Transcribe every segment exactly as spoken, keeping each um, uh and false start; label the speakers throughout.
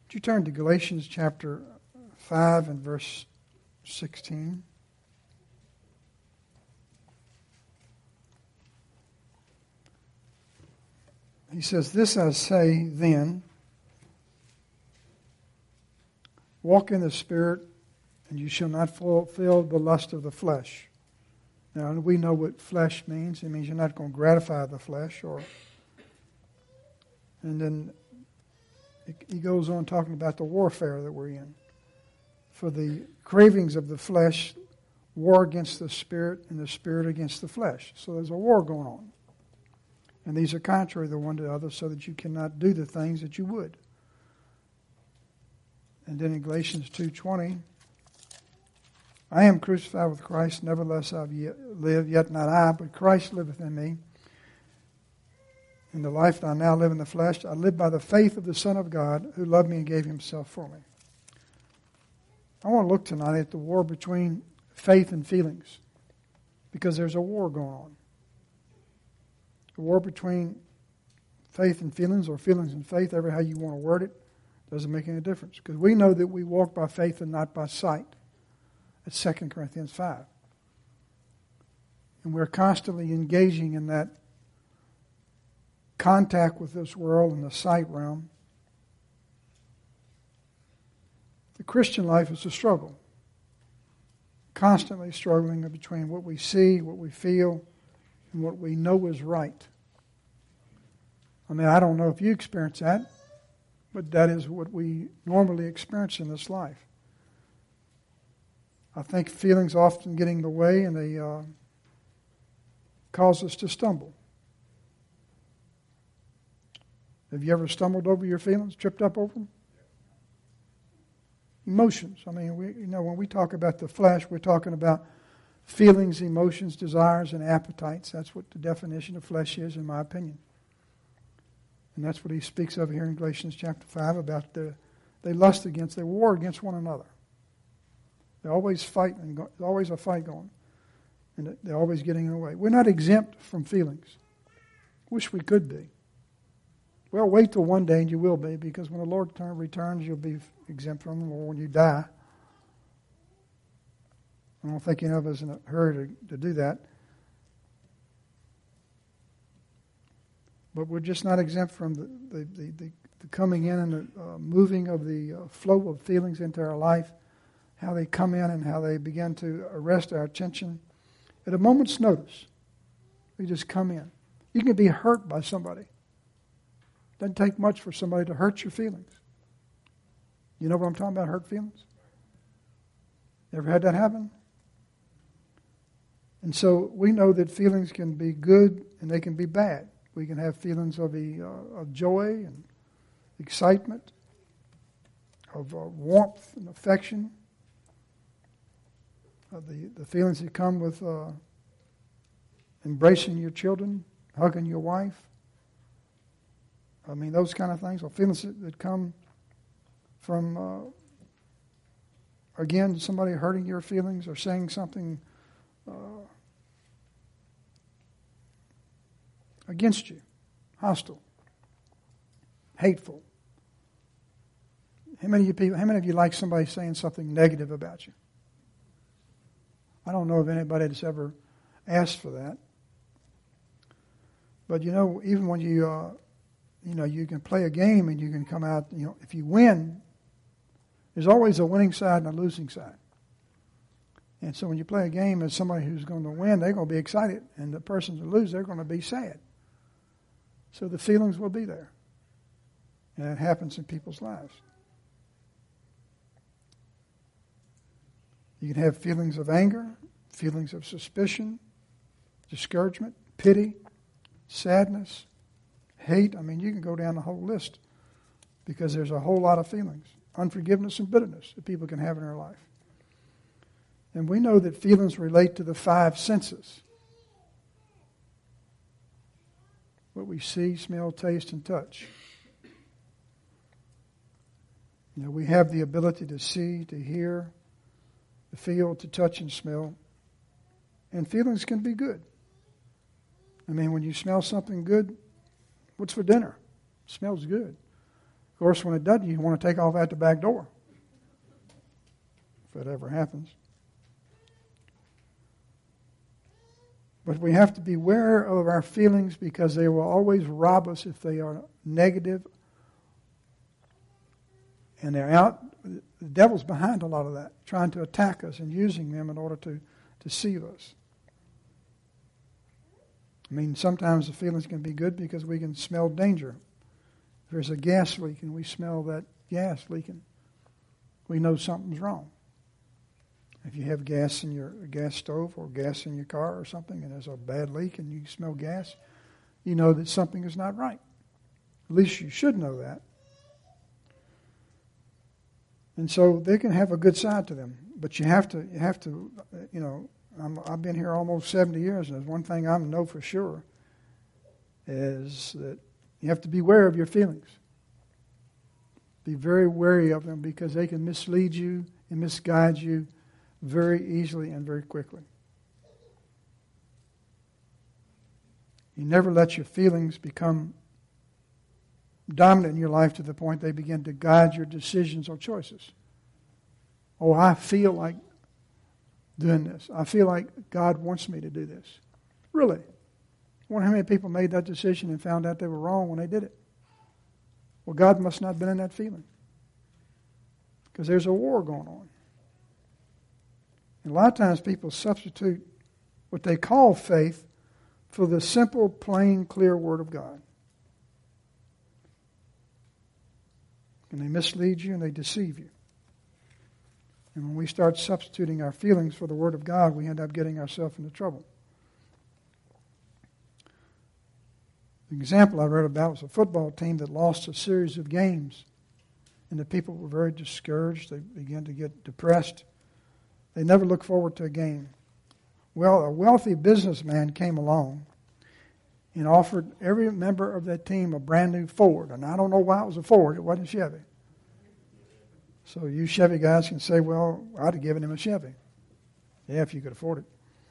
Speaker 1: Would you turn to Galatians chapter five and verse sixteen? He says, "This I say then, walk in the Spirit, and you shall not fulfill the lust of the flesh." Now, we know what flesh means. It means you're not going to gratify the flesh. Or, and then he goes on talking about the warfare that we're in. For the cravings of the flesh war against the Spirit, and the Spirit against the flesh. So there's a war going on. And these are contrary the one to the other, so that you cannot do the things that you would. And then in Galatians two twenty, "I am crucified with Christ, nevertheless I live, yet not I, but Christ liveth in me. In the life that I now live in the flesh, I live by the faith of the Son of God, who loved me and gave himself for me." I want to look tonight at the war between faith and feelings, because there's a war going on. The war between faith and feelings, or feelings and faith, ever how you want to word it, doesn't make any difference. Because we know that we walk by faith and not by sight. That's Second Corinthians five. And we're constantly engaging in that contact with this world and the sight realm. The Christian life is a struggle. Constantly struggling between what we see, what we feel, and what we know is right. I mean, I don't know if you experience that, but that is what we normally experience in this life. I think feelings often get in the way, and they uh, cause us to stumble. Have you ever stumbled over your feelings, tripped up over them? Emotions. I mean, we, you know, when we talk about the flesh, we're talking about feelings, emotions, desires, and appetites. That's what the definition of flesh is, in my opinion. And that's what he speaks of here in Galatians chapter five, about the, they lust against, they war against one another. They're always fighting, there's always a fight going. And they're always getting in the way. We're not exempt from feelings. Wish we could be. Well, wait till one day and you will be, because when the Lord turn, returns, you'll be exempt from them, or when you die. I don't think any of us in a hurry to, to do that. But we're just not exempt from the, the, the, the, the coming in and the uh, moving of the uh, flow of feelings into our life, how they come in and how they begin to arrest our attention. At a moment's notice, they just come in. You can be hurt by somebody. Doesn't take much for somebody to hurt your feelings. You know what I'm talking about, hurt feelings? Ever had that happen? And so we know that feelings can be good and they can be bad. We can have feelings of, the, uh, of joy and excitement, of uh, warmth and affection, of the, the feelings that come with uh, embracing your children, hugging your wife. I mean, those kind of things, or feelings that, that come from, uh, again, somebody hurting your feelings or saying something uh, against you, hostile, hateful. How many of you people, how many of you like somebody saying something negative about you? I don't know of anybody that's ever asked for that. But you know, even when you, uh, you know, you can play a game and you can come out, you know, if you win, there's always a winning side and a losing side. And so when you play a game as somebody who's going to win, they're going to be excited. And the person who loses, they're going to be sad. So the feelings will be there. And it happens in people's lives. You can have feelings of anger, feelings of suspicion, discouragement, pity, sadness, hate. I mean, you can go down the whole list, because there's a whole lot of feelings. Unforgiveness and bitterness that people can have in their life. And we know that feelings relate to the five senses. What we see, smell, taste, and touch. You know, we have the ability to see, to hear, to feel, to touch, and smell. And feelings can be good. I mean, when you smell something good, what's for dinner? It smells good. Of course, when it doesn't, you want to take off out the back door, if it ever happens. But we have to beware of our feelings because they will always rob us if they are negative. And they're out, the devil's behind a lot of that, trying to attack us and using them in order to deceive us. I mean, sometimes the feelings can be good because we can smell danger. If there's a gas leak and we smell that gas leaking, we know something's wrong. If you have gas in your gas stove or gas in your car or something and there's a bad leak and you smell gas, you know that something is not right. At least you should know that. And so they can have a good side to them, but you have to, you have to, you know, I'm, I've been here almost seventy years, and there's one thing I know for sure is that you have to beware of your feelings. Be very wary of them because they can mislead you and misguide you very easily and very quickly. You never let your feelings become dominant in your life to the point they begin to guide your decisions or choices. Oh, I feel like doing this. I feel like God wants me to do this. Really? I wonder how many people made that decision and found out they were wrong when they did it. Well, God must not have been in that feeling because there's a war going on. And a lot of times people substitute what they call faith for the simple, plain, clear Word of God. And they mislead you and they deceive you. And when we start substituting our feelings for the Word of God, we end up getting ourselves into trouble. The example I read about was a football team that lost a series of games. And the people were very discouraged. They began to get depressed. They never looked forward to a game. Well, a wealthy businessman came along and offered every member of that team a brand new Ford. And I don't know why it was a Ford. It wasn't Chevy. So you Chevy guys can say, well, I'd have given him a Chevy. Yeah, if you could afford it.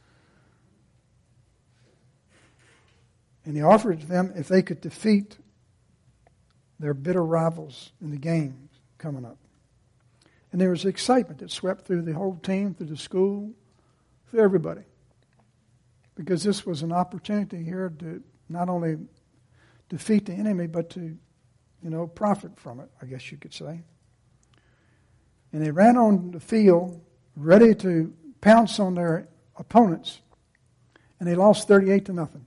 Speaker 1: And he offered them if they could defeat their bitter rivals in the games coming up. And there was excitement that swept through the whole team, through the school, through everybody. Because this was an opportunity here to not only defeat the enemy, but to, you know, profit from it, I guess you could say. And they ran on the field ready to pounce on their opponents, and they lost thirty-eight to nothing.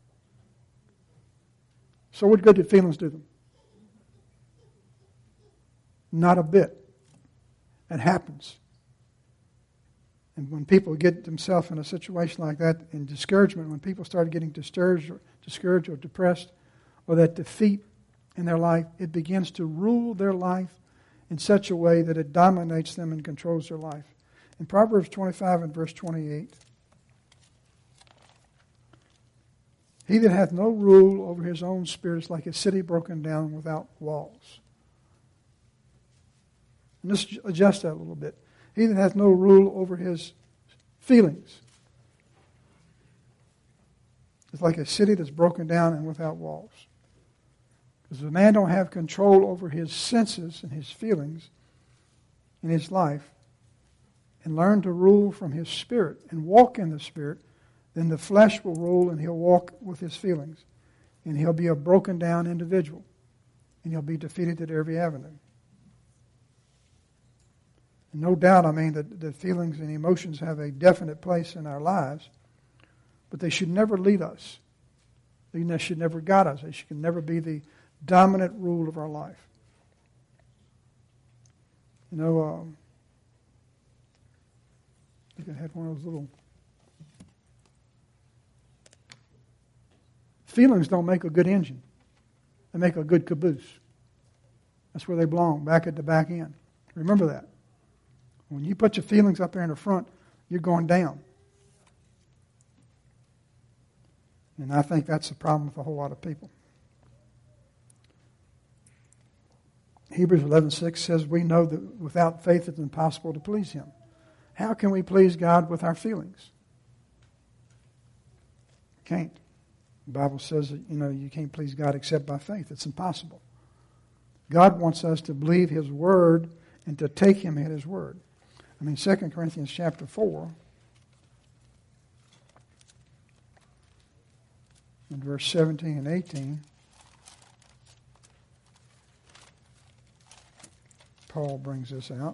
Speaker 1: So what good did feelings do them? Not a bit. It happens. And when people get themselves in a situation like that, in discouragement, when people start getting discouraged or, discouraged or depressed, or that defeat in their life, it begins to rule their life in such a way that it dominates them and controls their life. In Proverbs twenty-five and verse twenty-eight, he that hath no rule over his own spirit is like a city broken down without walls. And let's adjust that a little bit. He that hath no rule over his feelings is like a city that's broken down and without walls. Because if a man don't have control over his senses and his feelings in his life and learn to rule from his spirit and walk in the spirit, then the flesh will rule and he'll walk with his feelings. And he'll be a broken down individual. And he'll be defeated at every avenue. And no doubt, I mean, that, that feelings and emotions have a definite place in our lives, but they should never lead us. They should never guide us. They should never be the dominant rule of our life. You know, um, I think I had one of those little... Feelings don't make a good engine. They make a good caboose. That's where they belong, back at the back end. Remember that. When you put your feelings up there in the front, you're going down. And I think that's the problem with a whole lot of people. Hebrews eleven six says, we know that without faith it's impossible to please Him. How can we please God with our feelings? Can't. The Bible says that, you know, you can't please God except by faith. It's impossible. God wants us to believe His Word and to take Him at His Word. I mean, Second Corinthians chapter four, in verse seventeen and eighteen, Paul brings this out.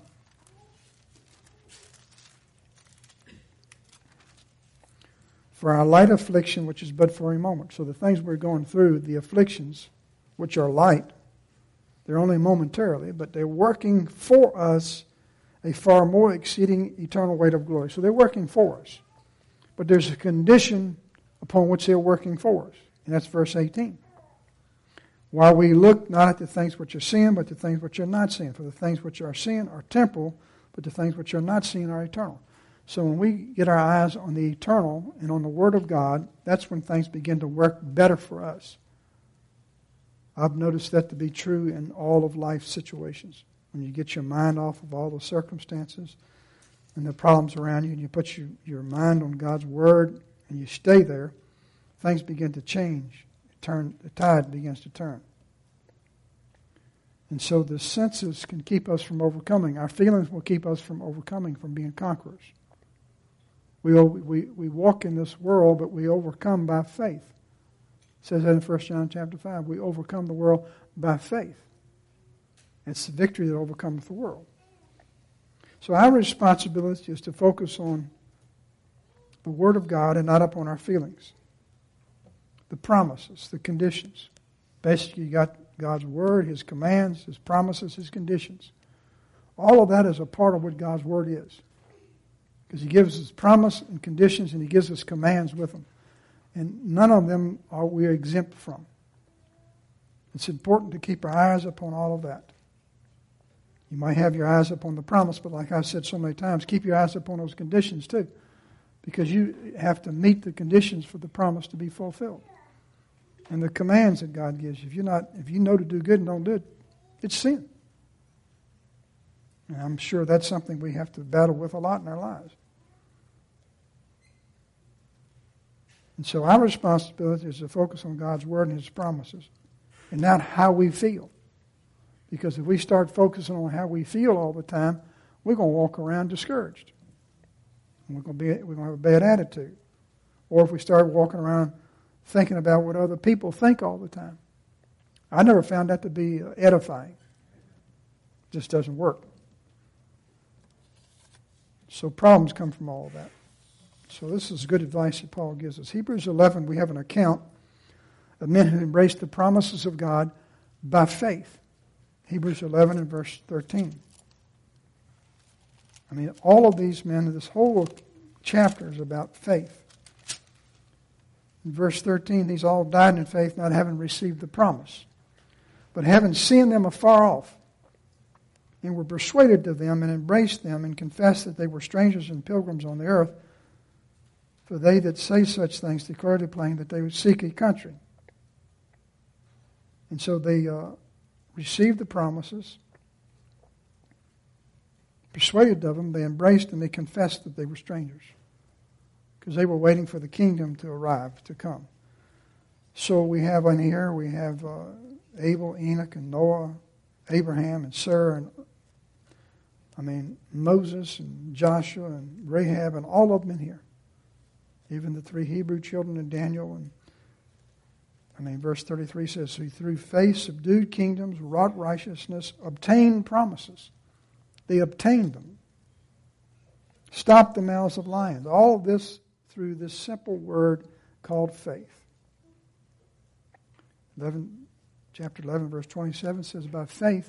Speaker 1: For our light affliction, which is but for a moment. So the things we're going through, the afflictions, which are light, they're only momentarily, but they're working for us a far more exceeding eternal weight of glory. So they're working for us. But there's a condition upon which they're working for us. And that's verse eighteen. While we look not at the things which are seen, but the things which are not seen. For the things which are seen are temporal, but the things which are not seen are eternal. So when we get our eyes on the eternal and on the Word of God, that's when things begin to work better for us. I've noticed that to be true in all of life's situations. When you get your mind off of all the circumstances and the problems around you, and you put your, your mind on God's Word, and you stay there, things begin to change. Turn, the tide begins to turn. And so the senses can keep us from overcoming. Our feelings will keep us from overcoming, from being conquerors. We, we, we walk in this world, but we overcome by faith. It says that in First John chapter five. We overcome the world by faith. It's the victory that overcomes the world. So our responsibility is to focus on the Word of God and not upon our feelings. The promises, the conditions. Basically, you got God's Word, His commands, His promises, His conditions. All of that is a part of what God's Word is. Because He gives us promise and conditions, and He gives us commands with them. And none of them are we are exempt from. It's important to keep our eyes upon all of that. You might have your eyes upon the promise, but like I've said so many times, keep your eyes upon those conditions too. Because you have to meet the conditions for the promise to be fulfilled. And the commands that God gives you. If you're not, if you know to do good and don't do it, it's sin. And I'm sure that's something we have to battle with a lot in our lives. And so our responsibility is to focus on God's Word and His promises, and not how we feel. Because if we start focusing on how we feel all the time, we're going to walk around discouraged. And we're going to be, we're going to have a bad attitude. Or if we start walking around thinking about what other people think all the time. I never found that to be edifying. It just doesn't work. So problems come from all of that. So this is good advice that Paul gives us. Hebrews eleven, we have an account of men who embraced the promises of God by faith. Hebrews eleven and verse thirteen. I mean, all of these men, this whole chapter is about faith. In verse thirteen, these all died in faith, not having received the promise, but having seen them afar off, and were persuaded of them, and embraced them, and confessed that they were strangers and pilgrims on the earth. For they that say such things declare to plain that they would seek a country. And so they uh, received the promises, persuaded of them, they embraced and they confessed that they were strangers. Because they were waiting for the kingdom to arrive, to come. So we have on here, we have uh, Abel, Enoch, and Noah, Abraham, and Sarah, and I mean, Moses, and Joshua, and Rahab, and all of them in here. Even the three Hebrew children and Daniel. And I mean, verse thirty-three says, "He through faith subdued kingdoms, wrought righteousness, obtained promises." They obtained them. Stopped the mouths of lions. All of this through this simple word called faith. eleven, chapter eleven, verse twenty-seven says, "By faith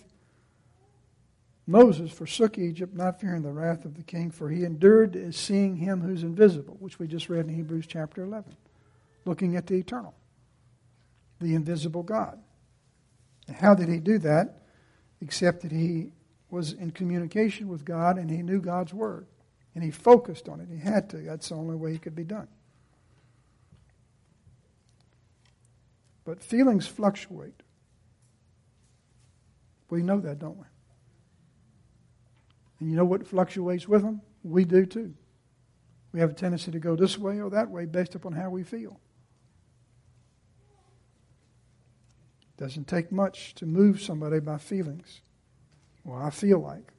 Speaker 1: Moses forsook Egypt, not fearing the wrath of the king, for he endured as seeing him who's invisible," which we just read in Hebrews chapter eleven. Looking at the eternal, the invisible God. And how did he do that? Except that he was in communication with God and he knew God's Word. And he focused on it. He had to. That's the only way it could be done. But feelings fluctuate. We know that, don't we? And you know what fluctuates with them? We do too. We have a tendency to go this way or that way based upon how we feel. Doesn't take much to move somebody by feelings. Well, I feel like.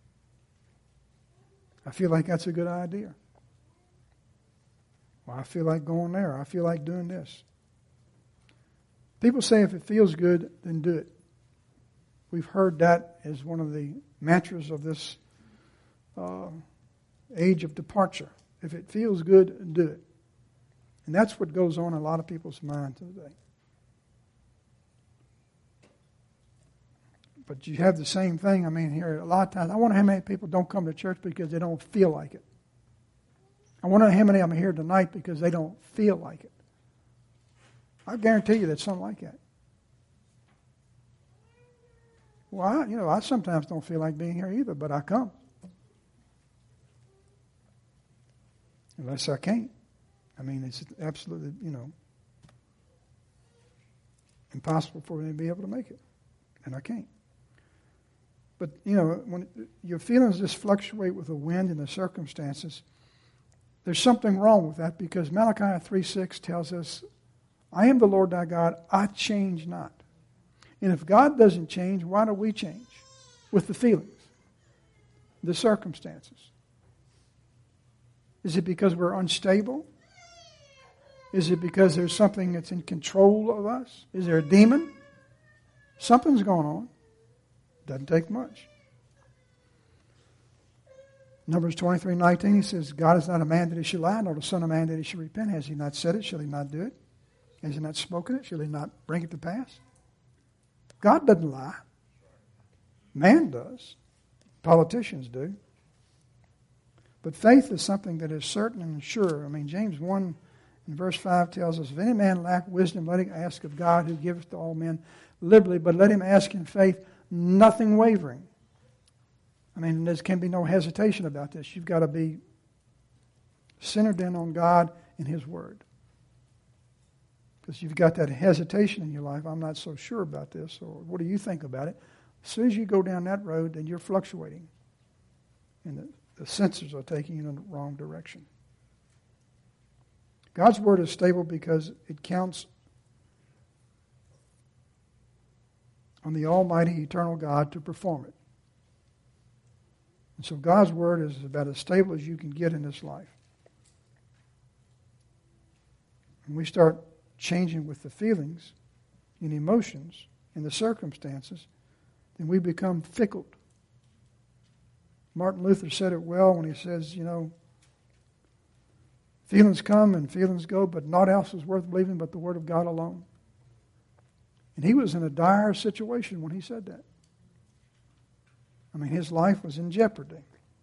Speaker 1: I feel like that's a good idea. Well, I feel like going there. I feel like doing this. People say if it feels good, then do it. We've heard that as one of the mantras of this uh, age of departure. If it feels good, do it. And that's what goes on in a lot of people's minds today. But you have the same thing. I mean, here a lot of times, I wonder how many people don't come to church because they don't feel like it. I wonder how many of them are here tonight because they don't feel like it. I guarantee you there's something like that. Well, I, you know, I sometimes don't feel like being here either, but I come. Unless I can't. I mean, it's absolutely, you know, impossible for me to be able to make it. And I can't. But, you know, when your feelings just fluctuate with the wind and the circumstances, there's something wrong with that because Malachi three six tells us, I am the Lord thy God, I change not. And if God doesn't change, why do we change? With the feelings, the circumstances. Is it because we're unstable? Is it because there's something that's in control of us? Is there a demon? Something's going on. Doesn't take much. Numbers twenty-three nineteen, he says, God is not a man that he should lie, nor the son of man that he should repent. Has he not said it? Shall he not do it? Has he not spoken it? Shall he not bring it to pass? God doesn't lie. Man does. Politicians do. But faith is something that is certain and sure. I mean, James one in verse five tells us, if any man lack wisdom, let him ask of God who giveth to all men liberally, but let him ask in faith, nothing wavering. I mean, there can be no hesitation about this. You've got to be centered in on God and His Word. Because you've got that hesitation in your life, I'm not so sure about this, or what do you think about it? As soon as you go down that road, then you're fluctuating. And the, the sensors are taking you in the wrong direction. God's Word is stable because it counts on the Almighty, Eternal God to perform it. And so God's Word is about as stable as you can get in this life. And we start changing with the feelings and emotions and the circumstances, then we become fickle. Martin Luther said it well when he says, you know, feelings come and feelings go, but naught else is worth believing but the Word of God alone. And he was in a dire situation when he said that. I mean, his life was in jeopardy.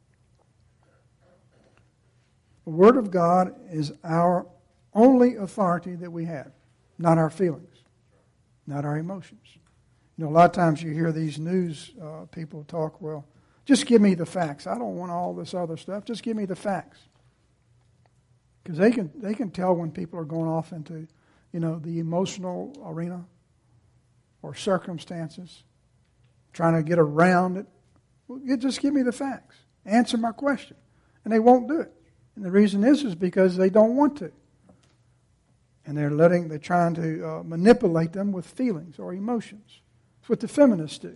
Speaker 1: The Word of God is our only authority that we have, not our feelings, not our emotions. You know, a lot of times you hear these news uh, people talk, well, just give me the facts. I don't want all this other stuff. Just give me the facts. Because they can, they can tell when people are going off into, you know, the emotional arena or circumstances, trying to get around it. Well, just give me the facts. Answer my question. And they won't do it. And the reason is is because they don't want to. And they're letting, they're trying to uh, manipulate them with feelings or emotions. It's what the feminists do.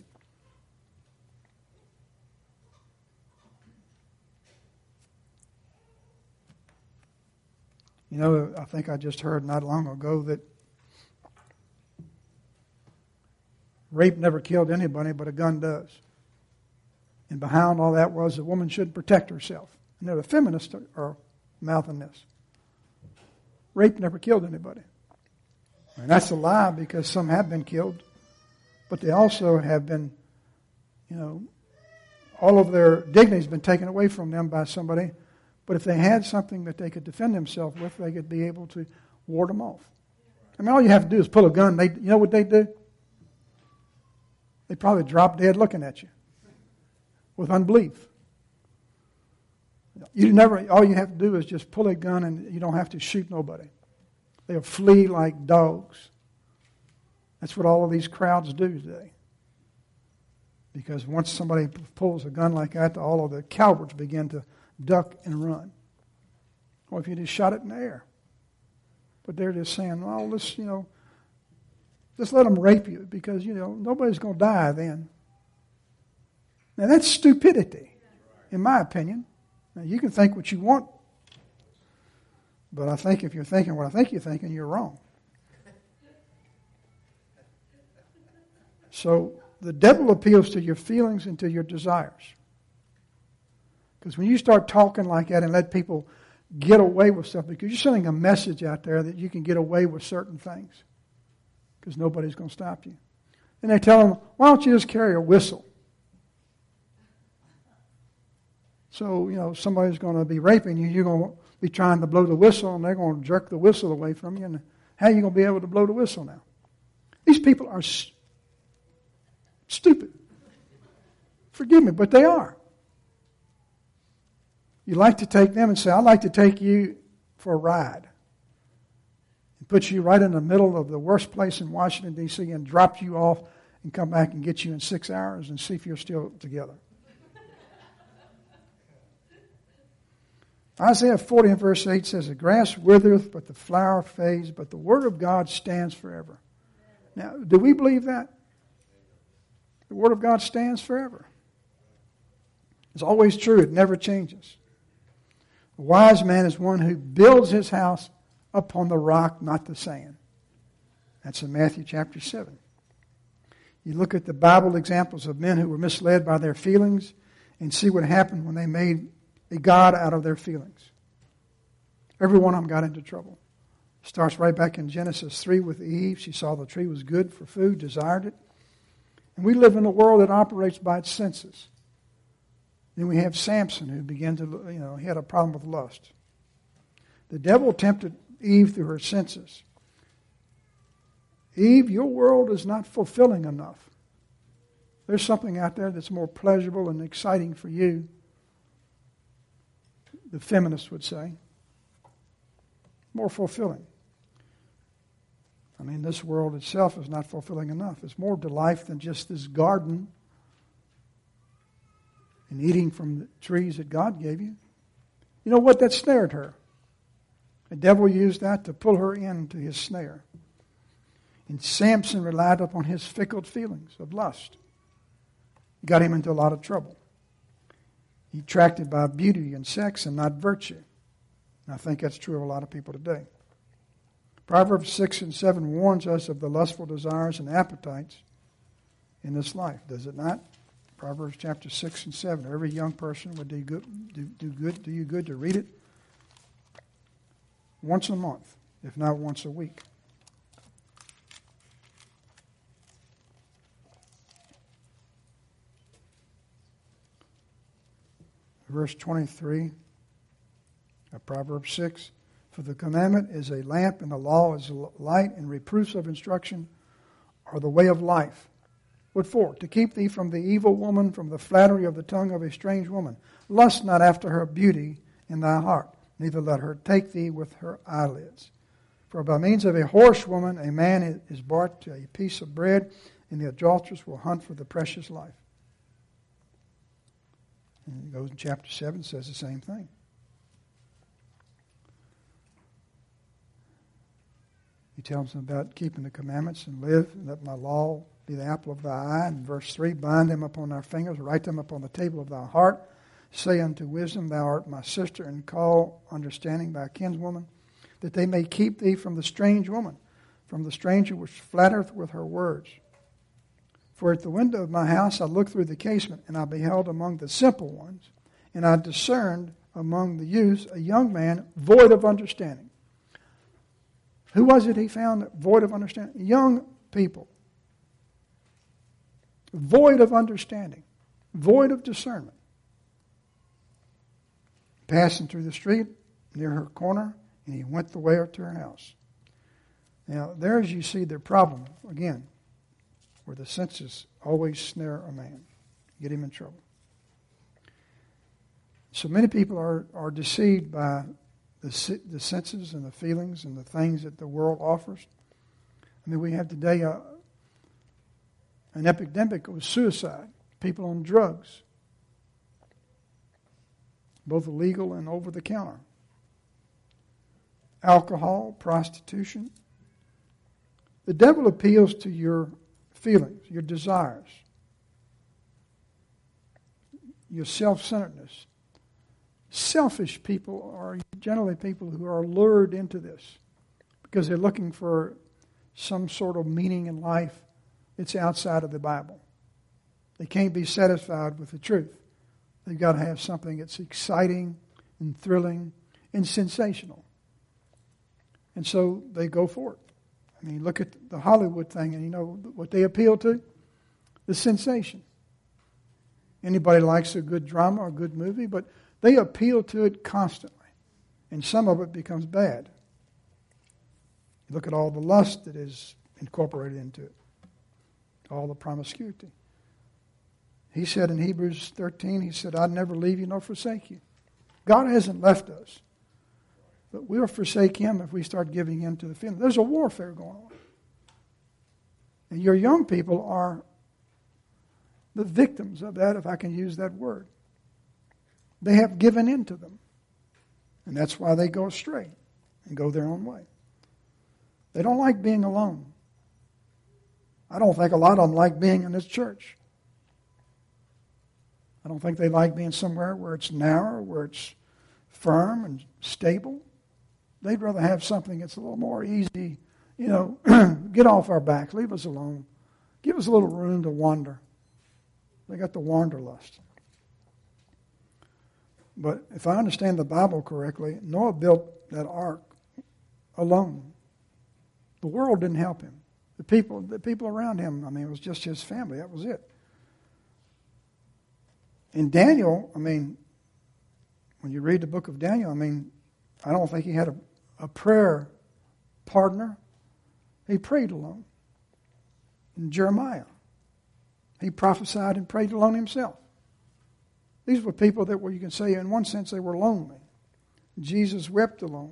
Speaker 1: You know, I think I just heard not long ago that rape never killed anybody, but a gun does. And behind all that was a woman should protect herself. And the feminists are mouthing this. Rape never killed anybody. And that's a lie because some have been killed, but they also have been, you know, all of their dignity has been taken away from them by somebody. But if they had something that they could defend themselves with, they could be able to ward them off. I mean, all you have to do is pull a gun. They, you know what they do? They probably drop dead looking at you with unbelief. You never. All you have to do is just pull a gun, and you don't have to shoot nobody. They'll flee like dogs. That's what all of these crowds do today. Because once somebody pulls a gun like that, all of the cowards begin to duck and run. Or if you just shot it in the air. But they're just saying, well, this, you know, Just let them rape you because, you know, nobody's going to die then. Now, that's stupidity, in my opinion. Now, you can think what you want, but I think if you're thinking what I think you're thinking, you're wrong. So the devil appeals to your feelings and to your desires. Because when you start talking like that and let people get away with stuff, because you're sending a message out there that you can get away with certain things, because nobody's going to stop you. And they tell them, why don't you just carry a whistle? So, you know, somebody's going to be raping you, you're going to be trying to blow the whistle, and they're going to jerk the whistle away from you, and how are you going to be able to blow the whistle now? These people are st- stupid. Forgive me, but they are. You like to take them and say, I'd like to take you for a ride. And put you right in the middle of the worst place in Washington, D C, and drop you off and come back and get you in six hours and see if you're still together. Isaiah forty and verse eight says, the grass withereth, but the flower fades, but the word of God stands forever. Now, do we believe that? The word of God stands forever. It's always true. It never changes. A wise man is one who builds his house upon the rock, not the sand. That's in Matthew chapter seven. You look at the Bible examples of men who were misled by their feelings and see what happened when they made a God out of their feelings. Every one of them got into trouble. Starts right back in Genesis three with Eve. She saw the tree was good for food, desired it. And we live in a world that operates by its senses. Then we have Samson, who began to, you know, he had a problem with lust. The devil tempted Eve through her senses. Eve, your world is not fulfilling enough. There's something out there that's more pleasurable and exciting for you, the feminists would say. More fulfilling. I mean, this world itself is not fulfilling enough. It's more to life than just this garden and eating from the trees that God gave you. You know what? That snared her. The devil used that to pull her into his snare. And Samson relied upon his fickle feelings of lust. It got him into a lot of trouble. He attracted by beauty and sex and not virtue. And I think that's true of a lot of people today. Proverbs six and seven warns us of the lustful desires and appetites in this life, does it not? Proverbs chapter six and seven. Every young person would do good, do, do good, do you good to read it once a month, if not once a week. Verse twenty-three of Proverbs six. For the commandment is a lamp, and the law is light, and reproofs of instruction are the way of life. What for? To keep thee from the evil woman, from the flattery of the tongue of a strange woman. Lust not after her beauty in thy heart, neither let her take thee with her eyelids. For by means of a whorish woman a man is brought to a piece of bread, and the adulteress will hunt for the precious life. And it goes in chapter seven, says the same thing. He tells them about keeping the commandments and live, and let my law be the apple of thy eye. In verse three, bind them upon our fingers, write them upon the table of thy heart. Say unto wisdom, thou art my sister, and call understanding thy kinswoman, that they may keep thee from the strange woman, from the stranger which flattereth with her words. For at the window of my house I looked through the casement, and I beheld among the simple ones, and I discerned among the youths a young man void of understanding. Who was it he found void of understanding? Young people. Void of understanding. Void of discernment. Passing through the street near her corner, and he went the way to her house. Now, there's you see the problem, again, where the senses always snare a man, get him in trouble. So many people are, are deceived by the, the senses and the feelings and the things that the world offers. I mean, we have today a, an epidemic of suicide, people on drugs, both illegal and over the counter. Alcohol, prostitution, The devil appeals to your feelings, your desires, your self-centeredness. Selfish people are generally people who are lured into this because they're looking for some sort of meaning in life that's outside of the Bible. They can't be satisfied with the truth. They've got to have something that's exciting and thrilling and sensational. And so they go for it. I mean, look at the Hollywood thing, and you know what they appeal to? The sensation. Anybody likes a good drama or a good movie, but they appeal to it constantly. And some of it becomes bad. You look at all the lust that is incorporated into it. All the promiscuity. He said in Hebrews thirteen, he said, I'd never leave you nor forsake you. God hasn't left us. But we'll forsake him if we start giving in to the feeling. There's a warfare going on. And your young people are the victims of that, if I can use that word. They have given in to them. And that's why they go astray and go their own way. They don't like being alone. I don't think a lot of them like being in this church. I don't think they like being somewhere where it's narrow, where it's firm and stable. They'd rather have something that's a little more easy, you know, get off our backs, leave us alone. Give us a little room to wander. They got the wanderlust. But if I understand the Bible correctly, Noah built that ark alone. The world didn't help him. The people, the people around him, I mean, it was just his family. That was it. In Daniel, I mean, when you read the book of Daniel, I mean, I don't think he had a, a prayer partner. He prayed alone. In Jeremiah, he prophesied and prayed alone himself. These were people that were, you can say, in one sense, they were lonely. Jesus wept alone.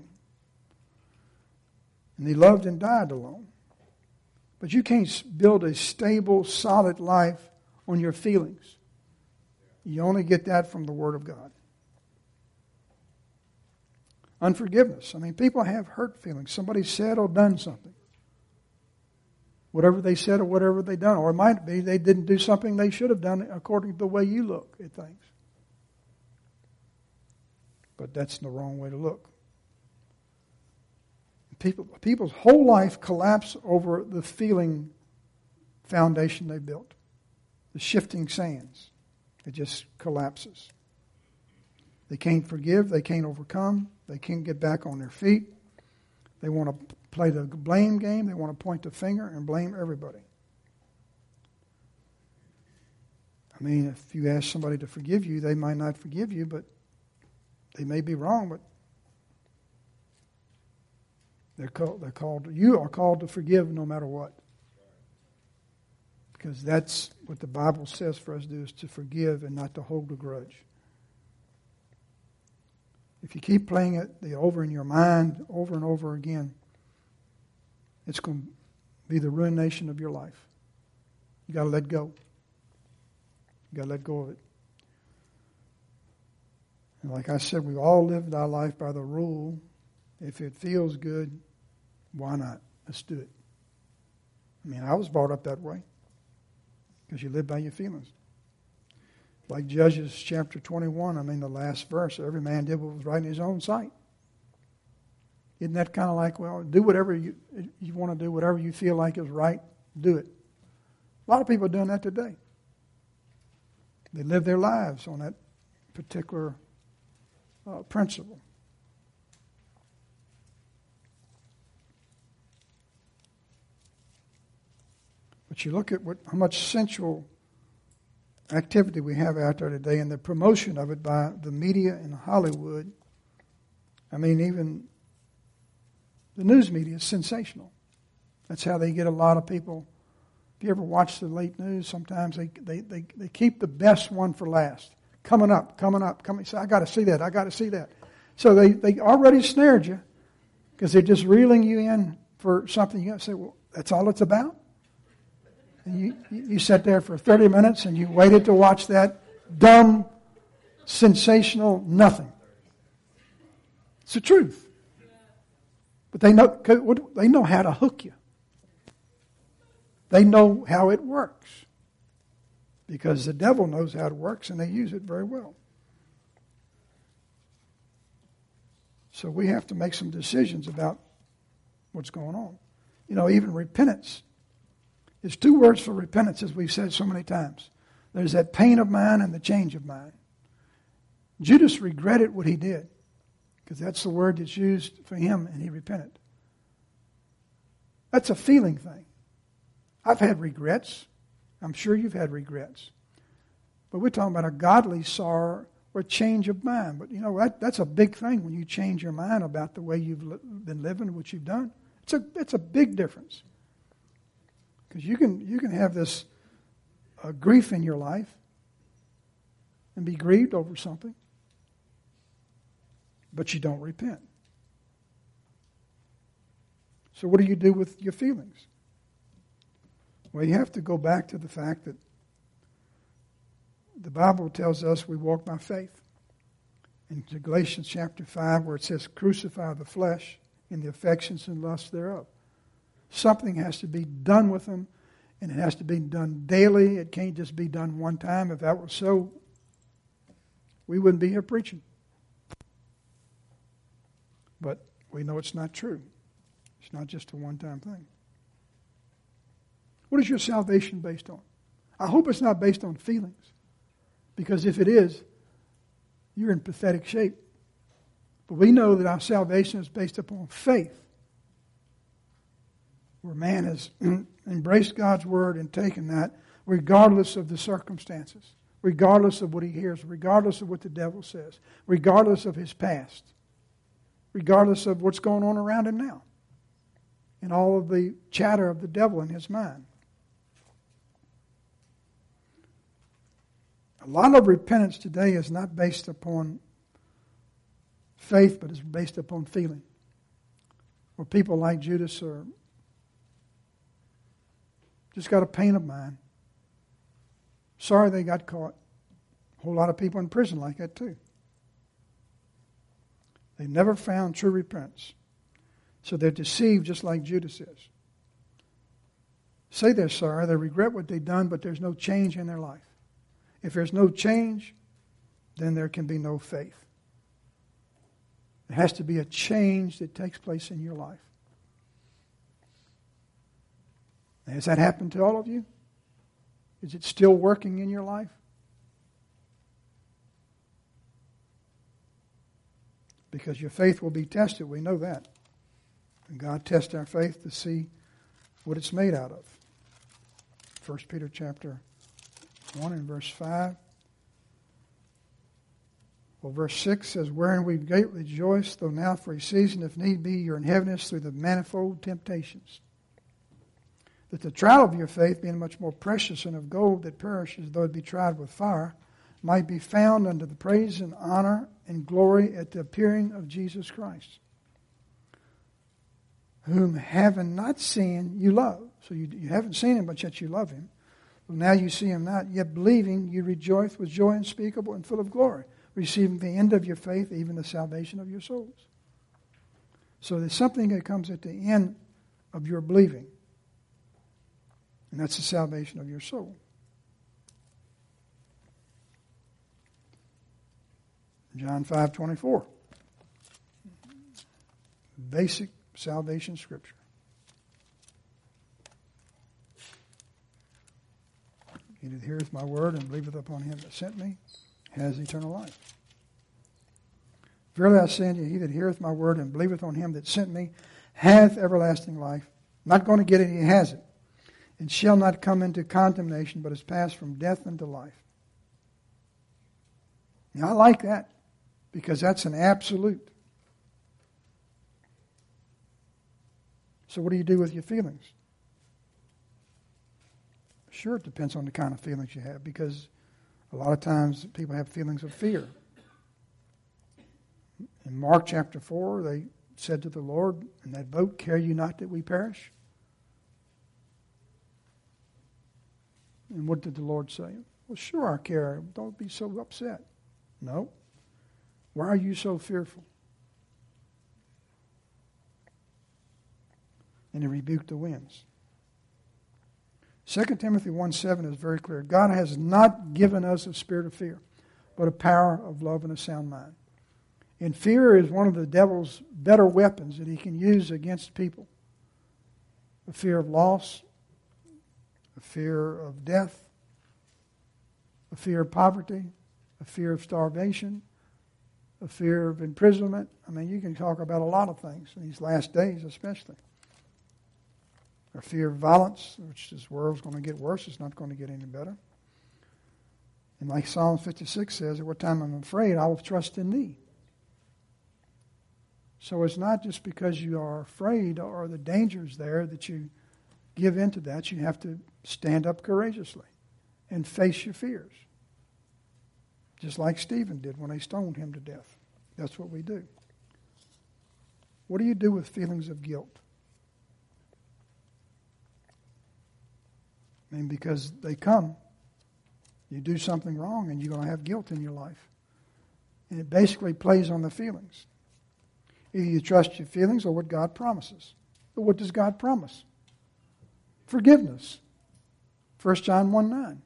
Speaker 1: And he loved and died alone. But you can't build a stable, solid life on your feelings. You only get that from the Word of God. Unforgiveness. I mean, people have hurt feelings. Somebody said or done something. Whatever they said or whatever they done. Or it might be they didn't do something they should have done according to the way you look at things. But that's the wrong way to look. People, people's whole life collapse over the feeling foundation they built. The shifting sands. It just collapses. They can't forgive. They can't overcome. They can't get back on their feet. They want to play the blame game. They want to point the finger and blame everybody. I mean, if you ask somebody to forgive you, they might not forgive you, but they may be wrong, but they're called, they're called, you are called to forgive no matter what. Because that's what the Bible says for us to do, is to forgive and not to hold a grudge. If you keep playing it the over in your mind over and over again, it's going to be the ruination of your life. You got to let go. You got to let go of it. And like I said, we've all lived our life by the rule, if it feels good, why not? Let's do it. I mean, I was brought up that way. Because you live by your feelings. Like Judges chapter twenty-one, I mean the last verse, every man did what was right in his own sight. Isn't that kind of like, well, do whatever you, you want to do, whatever you feel like is right, do it. A lot of people are doing that today. They live their lives on that particular uh, principle. But you look at what, how much sensual activity we have out there today and the promotion of it by the media in Hollywood. I mean, even the news media is sensational. That's how they get a lot of people. If you ever watch the late news, sometimes they they, they, they keep the best one for last. Coming up, coming up, coming. So I got to see that, I got to see that. So they, they already snared you because they're just reeling you in for something. You got to say, well, that's all it's about? And you, you sat there for thirty minutes and you waited to watch that dumb, sensational nothing. It's the truth. But they know they know how to hook you. They know how it works because the devil knows how it works and they use it very well. So we have to make some decisions about what's going on. You know, even repentance. There's two words for repentance, as we've said so many times. There's that pain of mind and the change of mind. Judas regretted what he did because that's the word that's used for him, and he repented. That's a feeling thing. I've had regrets. I'm sure you've had regrets. But we're talking about a godly sorrow or change of mind. But, you know, that, that's a big thing when you change your mind about the way you've li- been living, what you've done. It's a, it's a big difference. Because you can, you can have this uh, grief in your life and be grieved over something, but you don't repent. So what do you do with your feelings? Well, you have to go back to the fact that the Bible tells us we walk by faith. In Galatians chapter five, where it says, crucify the flesh in the affections and lusts thereof. Something has to be done with them, and it has to be done daily. It can't just be done one time. If that was so, we wouldn't be here preaching. But we know it's not true. It's not just a one-time thing. What is your salvation based on? I hope it's not based on feelings. Because if it is, you're in pathetic shape. But we know that our salvation is based upon faith. Where man has embraced God's word and taken that regardless of the circumstances, regardless of what he hears, regardless of what the devil says, regardless of his past, regardless of what's going on around him now, and all of the chatter of the devil in his mind. A lot of repentance today is not based upon faith, but is based upon feeling. Where people like Judas are just got a pain of mind. Sorry they got caught. A whole lot of people in prison like that too. They never found true repentance. So they're deceived just like Judas is. Say they're sorry, they regret what they've done, but there's no change in their life. If there's no change, then there can be no faith. There has to be a change that takes place in your life. Has that happened to all of you? Is it still working in your life? Because your faith will be tested. We know that. And God tests our faith to see what it's made out of. First Peter chapter one and verse five. Well, verse six says, wherein we greatly rejoice, though now for a season, if need be, you're in heaviness through the manifold temptations. That the trial of your faith, being much more precious than of gold that perishes, though it be tried with fire, might be found unto the praise and honor and glory at the appearing of Jesus Christ, whom having not seen, you love. So you, you haven't seen him, but yet you love him. Well, now you see him not, yet believing you rejoice with joy unspeakable and full of glory, receiving the end of your faith, even the salvation of your souls. So there's something that comes at the end of your believing, and that's the salvation of your soul. John five twenty-four. Basic salvation scripture. He that heareth my word and believeth upon him that sent me has eternal life. Verily I say unto you, he that heareth my word and believeth on him that sent me hath everlasting life. Not going to get it, he has it. And shall not come into condemnation, but is passed from death unto life. Now I like that, because that's an absolute. So what do you do with your feelings? Sure, it depends on the kind of feelings you have, because a lot of times people have feelings of fear. In Mark chapter four, they said to the Lord in that boat, care you not that we perish? And what did the Lord say? Well, sure I care. Don't be so upset. No. Why are you so fearful? And he rebuked the winds. Second Timothy one seven is very clear. God has not given us a spirit of fear, but a power of love and a sound mind. And fear is one of the devil's better weapons that he can use against people. A fear of loss, a fear of death, a fear of poverty, a fear of starvation, a fear of imprisonment. I mean, you can talk about a lot of things in these last days especially. A fear of violence, which this world's going to get worse. It's not going to get any better. And like Psalm fifty-six says, at what time I'm afraid, I will trust in thee. So it's not just because you are afraid or the dangers there that you give into that. You have to stand up courageously and face your fears. Just like Stephen did when they stoned him to death. That's what we do. What do you do with feelings of guilt? I mean, because they come. You do something wrong and you're going to have guilt in your life. And it basically plays on the feelings. Either you trust your feelings or what God promises. But what does God promise? Forgiveness. First John one nine.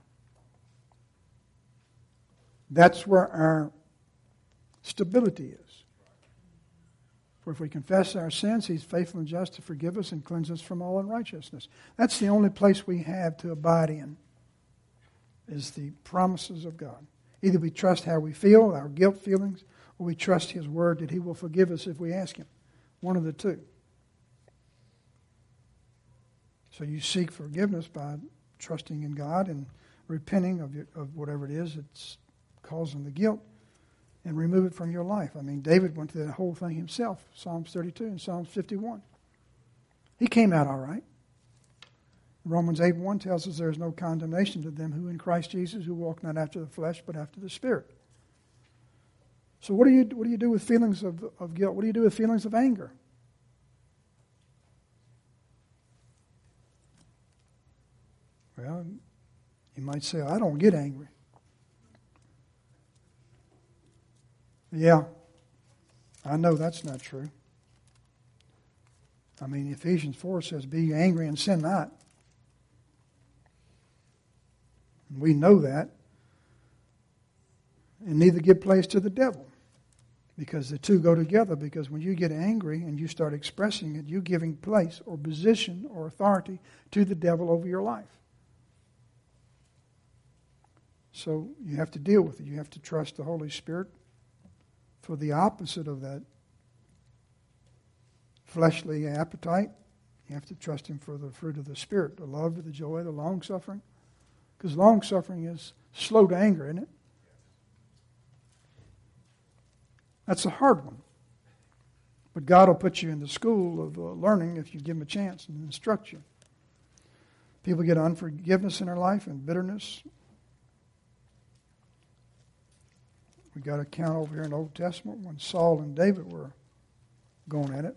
Speaker 1: That's where our stability is. For if we confess our sins, He's faithful and just to forgive us and cleanse us from all unrighteousness. That's the only place we have to abide in, is the promises of God. Either we trust how we feel, our guilt feelings, or we trust His word that He will forgive us if we ask Him. One of the two. So you seek forgiveness by trusting in God and repenting of, your, of whatever it is that's causing the guilt, and remove it from your life. I mean, David went through that whole thing himself, Psalms thirty-two and Psalms fifty-one. He came out all right. Romans eight one tells us there is no condemnation to them who in Christ Jesus who walk not after the flesh but after the Spirit. So what do you what do you do with feelings of, of guilt? What do you do with feelings of anger? Well, you might say, I don't get angry. Yeah, I know that's not true. I mean, Ephesians four says, be angry and sin not. And we know that. And neither give place to the devil. Because the two go together. Because when you get angry and you start expressing it, you're giving place or position or authority to the devil over your life. So you have to deal with it. You have to trust the Holy Spirit for the opposite of that fleshly appetite. You have to trust Him for the fruit of the Spirit, the love, the joy, the long-suffering. Because long-suffering is slow to anger, isn't it? That's a hard one. But God will put you in the school of uh, learning if you give Him a chance and instruct you. People get unforgiveness in their life and bitterness. We got a count over here in the Old Testament when Saul and David were going at it.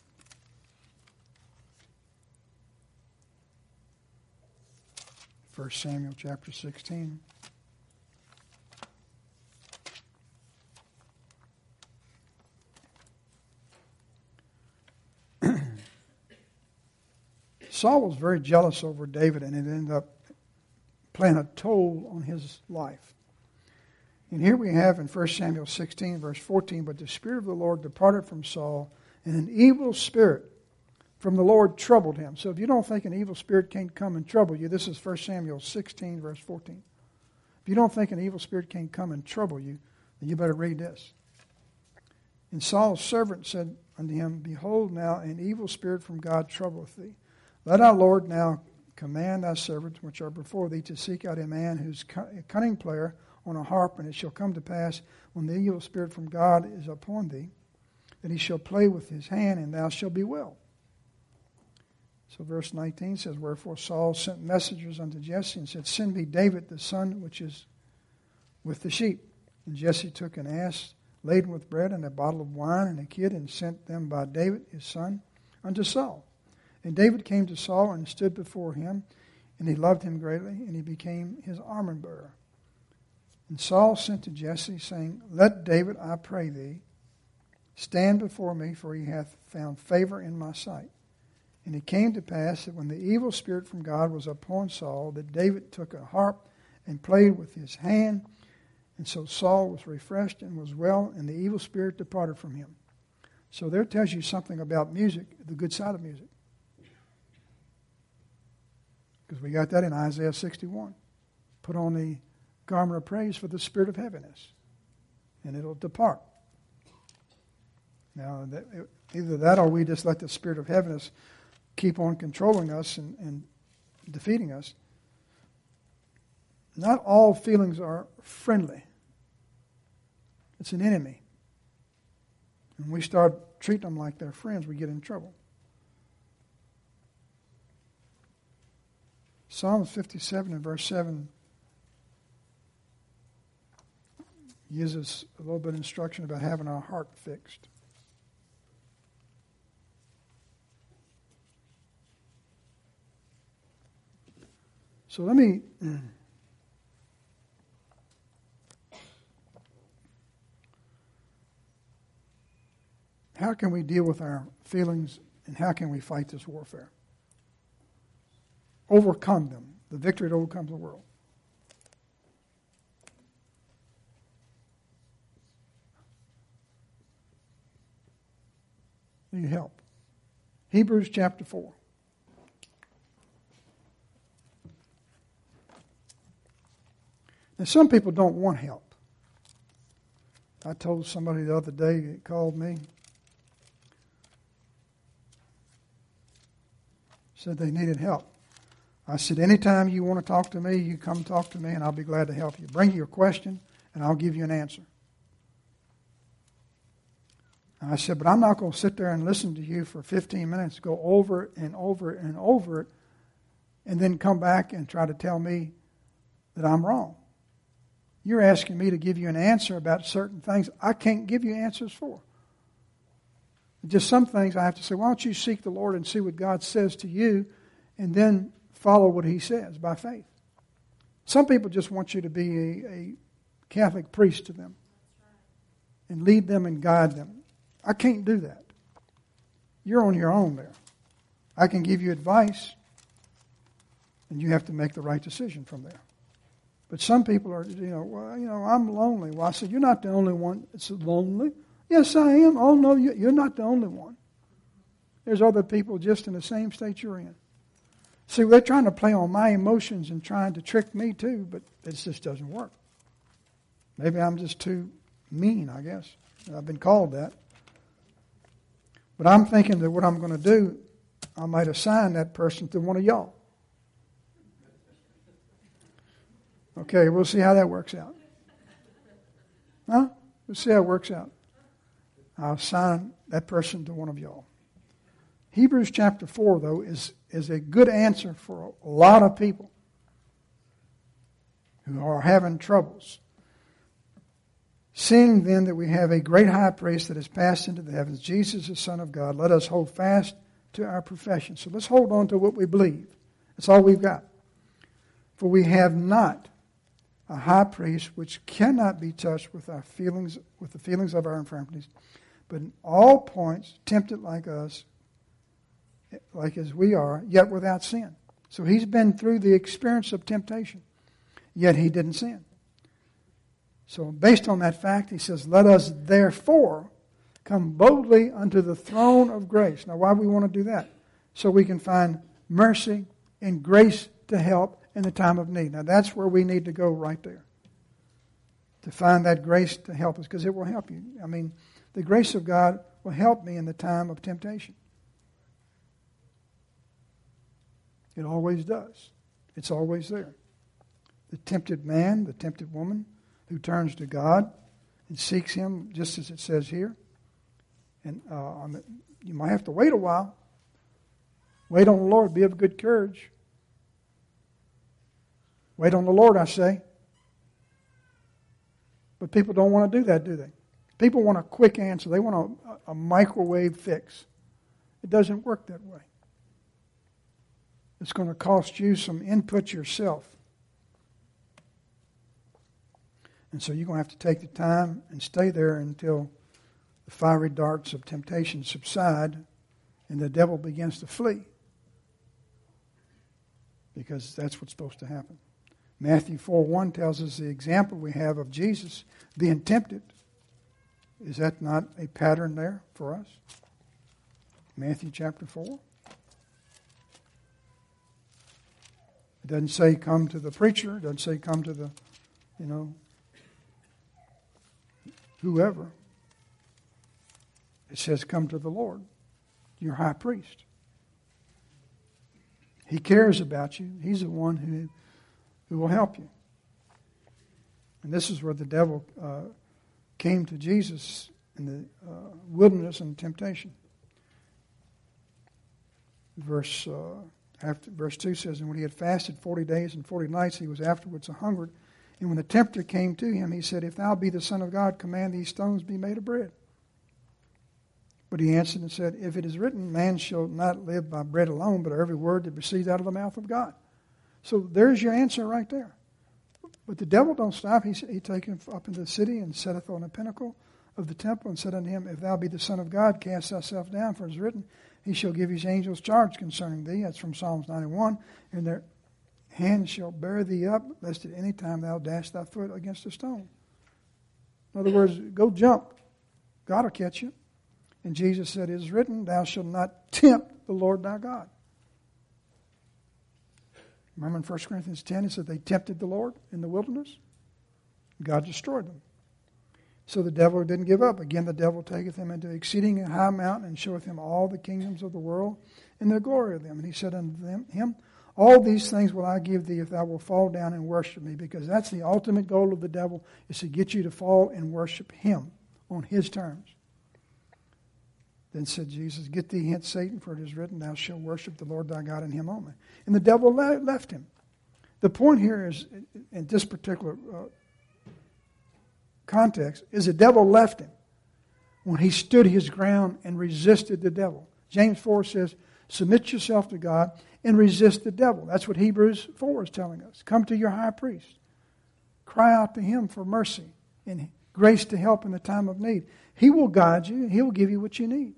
Speaker 1: First Samuel chapter sixteen. Saul was very jealous over David, and it ended up playing a toll on his life. And here we have in First Samuel sixteen, verse fourteen, but the Spirit of the Lord departed from Saul, and an evil spirit from the Lord troubled him. So if you don't think an evil spirit can't come and trouble you, this is First Samuel sixteen, verse fourteen. If you don't think an evil spirit can't come and trouble you, then you better read this. And Saul's servant said unto him, behold, now an evil spirit from God troubleth thee. Let our Lord now command thy servants which are before thee to seek out a man who's a cunning player on a harp, and it shall come to pass when the evil spirit from God is upon thee, that he shall play with his hand, and thou shalt be well. So verse nineteen says, wherefore Saul sent messengers unto Jesse and said, send me David the son which is with the sheep. And Jesse took an ass laden with bread and a bottle of wine and a kid, and sent them by David his son unto Saul. And David came to Saul and stood before him, and he loved him greatly, and he became his armor bearer. And Saul sent to Jesse, saying, let David, I pray thee, stand before me, for he hath found favor in my sight. And it came to pass that when the evil spirit from God was upon Saul, that David took a harp and played with his hand. And so Saul was refreshed and was well, and the evil spirit departed from him. So there tells you something about music, the good side of music. Because we got that in Isaiah sixty-one. Put on the garment of praise for the spirit of heaviness, and it'll depart. Now, that, either that or we just let the spirit of heaviness keep on controlling us and, and defeating us. Not all feelings are friendly. It's an enemy. When we start treating them like they're friends, we get in trouble. Psalm fifty-seven and verse seven gives us a little bit of instruction about having our heart fixed. So let me how can we deal with our feelings, and how can we fight this warfare? Overcome them. The victory that overcomes the world. Need help. Hebrews chapter four. Now, some people don't want help. I told somebody the other day that called me, said they needed help. I said, anytime you want to talk to me, you come talk to me and I'll be glad to help you. Bring your question and I'll give you an answer. And I said, but I'm not going to sit there and listen to you for fifteen minutes, go over and over and over it, and then come back and try to tell me that I'm wrong. You're asking me to give you an answer about certain things I can't give you answers for. Just some things I have to say, why don't you seek the Lord and see what God says to you, and then follow what He says by faith. Some people just want you to be a, a Catholic priest to them and lead them and guide them. I can't do that. You're on your own there. I can give you advice, and you have to make the right decision from there. But some people are, you know, well, you know, I'm lonely. Well, I said, you're not the only one that's lonely. Yes, I am. Oh, no, you're not the only one. There's other people just in the same state you're in. See, they're trying to play on my emotions and trying to trick me too, but it just doesn't work. Maybe I'm just too mean, I guess. I've been called that. But I'm thinking that what I'm going to do, I might assign that person to one of y'all. Okay, we'll see how that works out. Huh? We'll see how it works out. I'll assign that person to one of y'all. Hebrews chapter four, though, is, is a good answer for a lot of people who are having troubles. Seeing then that we have a great high priest that has passed into the heavens, Jesus the Son of God, let us hold fast to our profession. So let's hold on to what we believe. That's all we've got. For we have not a high priest which cannot be touched with our feelings, with the feelings of our infirmities, but in all points tempted like us, like as we are, yet without sin. So he's been through the experience of temptation, yet he didn't sin. So based on that fact, he says, let us therefore come boldly unto the throne of grace. Now, why do we want to do that? So we can find mercy and grace to help in the time of need. Now, that's where we need to go right there, to find that grace to help us, because it will help you. I mean, the grace of God will help me in the time of temptation. It always does. It's always there. The tempted man, the tempted woman who turns to God and seeks Him, just as it says here. And uh, you might have to wait a while. Wait on the Lord. Be of good courage. Wait on the Lord, I say. But people don't want to do that, do they? People want a quick answer. They want a, a microwave fix. It doesn't work that way. It's going to cost you some input yourself. And so you're going to have to take the time and stay there until the fiery darts of temptation subside and the devil begins to flee. because that's what's supposed to happen. Matthew four one tells us the example we have of Jesus being tempted. Is that not a pattern there for us? Matthew chapter four. It doesn't say come to the preacher. It doesn't say come to the, you know, whoever. It says come to the Lord, your high priest. He cares about you. He's the one who, who will help you. And this is where the devil uh, came to Jesus in the uh, wilderness and temptation. Verse uh, after verse two says, and when he had fasted forty days and forty nights, he was afterwards a hungered. And when the tempter came to him, he said, if thou be the Son of God, command these stones be made of bread. But he answered and said, if it is written, man shall not live by bread alone, but every word that proceeds out of the mouth of God. So there's your answer right there. But the devil don't stop. He, he take him up into the city and setteth on the pinnacle of the temple and said unto him, if thou be the Son of God, cast thyself down, for it is written, he shall give his angels charge concerning thee. That's from Psalms ninety-one. And their hands shall bear thee up, lest at any time thou dash thy foot against a stone. In other words, go jump. God will catch you. And Jesus said, it is written, thou shalt not tempt the Lord thy God. Remember in First Corinthians ten, it said they tempted the Lord in the wilderness. God destroyed them. So the devil didn't give up. Again, the devil taketh him into exceeding a high mountain and showeth him all the kingdoms of the world and the glory of them. And he said unto them, him, all these things will I give thee if thou wilt fall down and worship me. Because that's the ultimate goal of the devil, is to get you to fall and worship him on his terms. Then said Jesus, get thee hence, Satan, for it is written, thou shalt worship the Lord thy God and him only. And the devil left him. The point here is, in this particular uh, context, is the devil left him when he stood his ground and resisted the devil. James four says, submit yourself to God and resist the devil. That's what Hebrews four is telling us. Come to your high priest. Cry out to him for mercy and grace to help in the time of need. He will guide you. He will give you what you need.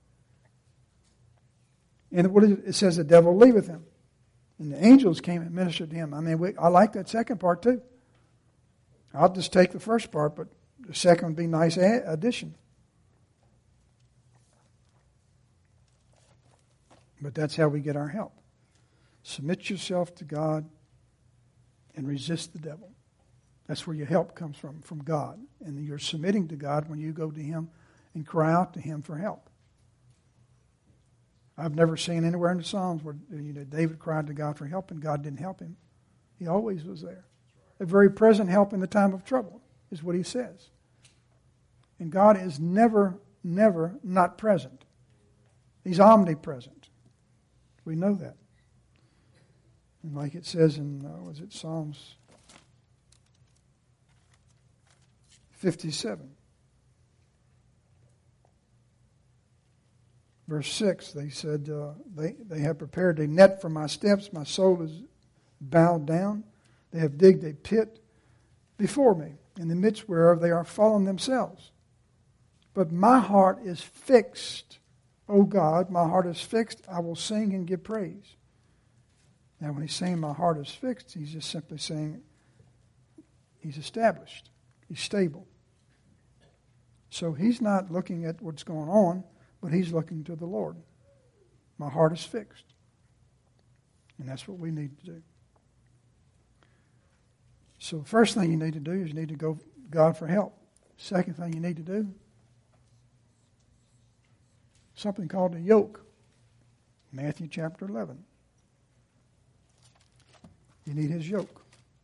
Speaker 1: And what it, it says the devil leaveth him. And the angels came and ministered to him. I mean, we, I like that second part too. I'll just take the first part, but the second would be a nice addition. But that's how we get our help. Submit yourself to God and resist the devil. That's where your help comes from, from God. And you're submitting to God when you go to him and cry out to him for help. I've never seen anywhere in the Psalms where you know, David cried to God for help and God didn't help him. He always was there. A very present help in the time of trouble is what he says. And God is never, never not present. He's omnipresent. We know that. And like it says in, uh, was it Psalms fifty-seven. Verse six, they said, uh, they, they have prepared a net for my steps. My soul is bowed down. They have digged a pit before me, in the midst whereof they are fallen themselves. But my heart is fixed, O God, my heart is fixed. I will sing and give praise. Now, when he's saying my heart is fixed, he's just simply saying he's established. He's stable. So he's not looking at what's going on, but he's looking to the Lord. My heart is fixed. And that's what we need to do. So the first thing you need to do is you need to go to God for help. Second thing you need to do, something called a yoke. Matthew chapter eleven. You need his yoke.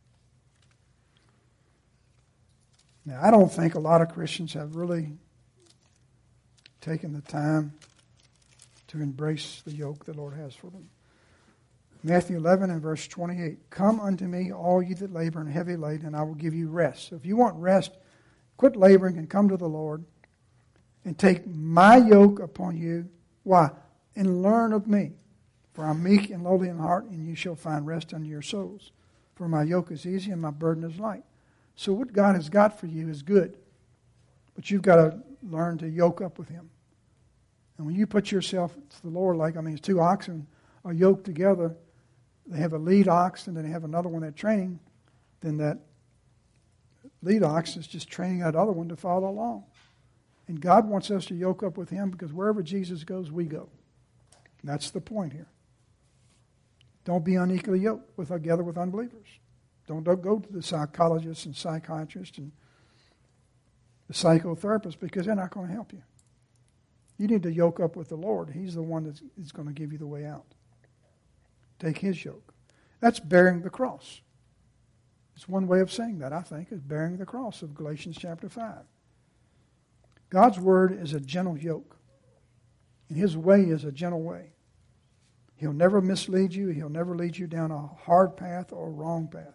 Speaker 1: Now, I don't think a lot of Christians have really taken the time to embrace the yoke the Lord has for them. Matthew eleven and verse twenty-eight. Come unto me, all ye that labor and heavy laden, and I will give you rest. So if you want rest, quit laboring and come to the Lord and take my yoke upon you. Why? And learn of me. For I am meek and lowly in heart, and you shall find rest unto your souls. For my yoke is easy and my burden is light. So what God has got for you is good. But you've got to learn to yoke up with him. And when you put yourself to the Lord, like, I mean, it's two oxen are yoked together, they have a lead ox and then they have another one they're training, then that lead ox is just training that other one to follow along. And God wants us to yoke up with him because wherever Jesus goes, we go. That's the point here. Don't be unequally yoked with together with unbelievers. Don't, don't go to the psychologists and psychiatrists and the psychotherapists because they're not going to help you. You need to yoke up with the Lord. He's the one that's, that's going to give you the way out. Take his yoke. That's bearing the cross. It's one way of saying that, I think, is bearing the cross of Galatians chapter five. God's word is a gentle yoke. And his way is a gentle way. He'll never mislead you. He'll never lead you down a hard path or a wrong path.